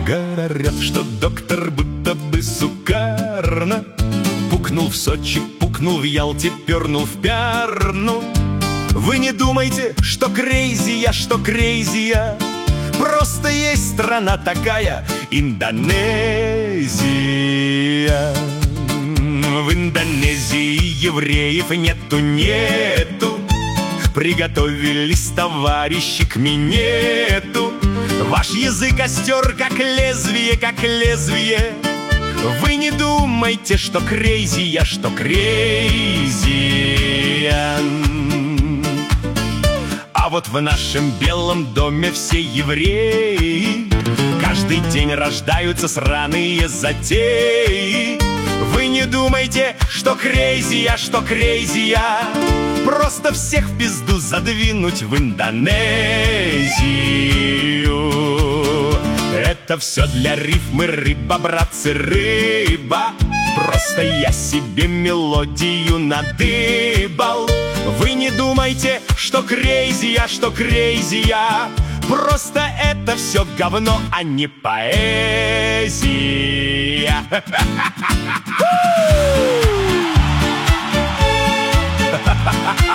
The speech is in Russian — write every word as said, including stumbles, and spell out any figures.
Говорят, что доктор будто бы сукарно пукнул в Сочи, пукнул в Ялте, пернул в Пярну. Вы не думайте, что крейзи я, что крейзи я. Просто есть страна такая — Индонезия. В Индонезии евреев нету, нету. Приготовились товарищи к минету. Ваш язык остер, как лезвие, как лезвие. Вы не думайте, что крейзи я, что крейзи я. А вот в нашем Белом доме все евреи. Каждый день рождаются сраные затеи. Вы не думайте, что крейзи я, что крейзи я. Просто всех в пизду задвинуть в Индонезию. Это все для рифмы, рыба, братцы, рыба. Просто я себе мелодию надыбал. Вы не думайте, что крейзи я, что крейзи я. Просто это все говно, а не поэзия. Ha ha ha ha!